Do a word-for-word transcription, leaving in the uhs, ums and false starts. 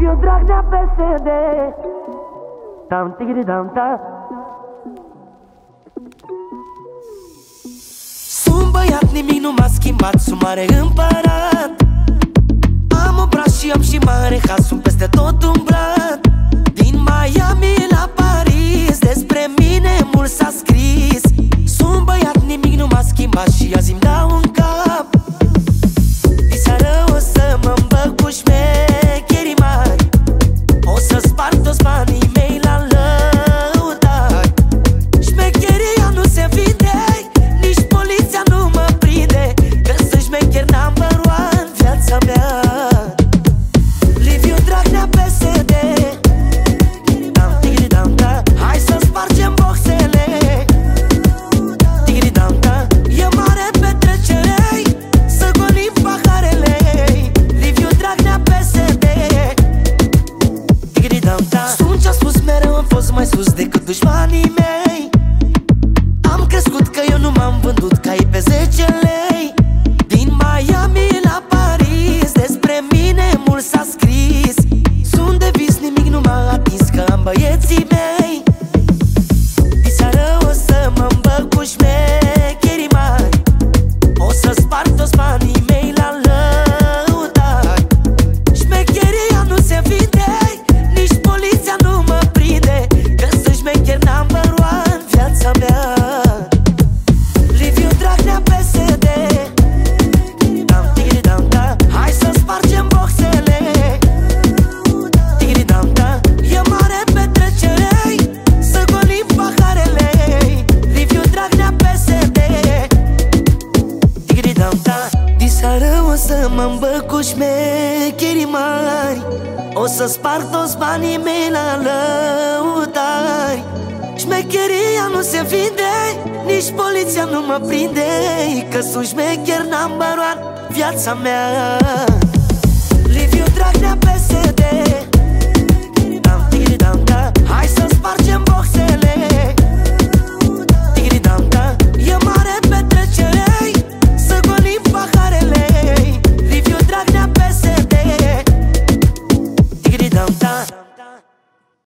Liviu Dragnea P S D. Tam tigri dam ta. Sunt băiat, nimic nu m-a schimbat, sunt mare împărat. Am o braț și am și mare has, sunt peste tot umblat. Din Miami la Paris, despre mine mult s-a scris. Sunt băiat, nimic nu m-a schimbat și azi îmi dau în cap. Diseară o să mă îmbăc cu șmecherii mari, o să sparg toți banii mei la lăutari. Șmecheria nu se vinde, nici poliția nu mă prinde, că sunt șmecher number one, viața mea. Liviu Dragnea P S D. Dam, tigri, dam, da. Hai să spargem boxele. Tigri, dam, da. E mare petrecere, să golim paharele. Liviu Dragnea P S D. Tigri, dam, da. Sunt ce-a spus mereu, am fost mai sus decât dușmanii mei. Am crescut că eu nu m-am vândut cai pe zece lei. Din Miami la Paris, despre mine mult s-a scris. Sunt de vis, nimic nu m-a atins, că am băieții mei. Diseară o să mă îmbăc cu șmecherii mari, o să sparg toți banii mei la lăutari. Șmecheria nu se vinde, nici poliția nu mă prinde, că sunt șmecher number one, viața mea. Liviu Dragnea P S D. Dam, tigri, dam, da. Hai să spargem boxele. Tigri, dam, da. E mare petrecere, să golim paharele. Liviu Dragnea P S D. Tigri, dam, da. Diseară o să mă îmbăc cu șmecherii mari, o să sparg toți banii mei la lăutari. Șmecheria nu se vinde, nici poliția nu mă prinde, că sunt șmecher number one, viața mea. Liviu Dragnea P S D.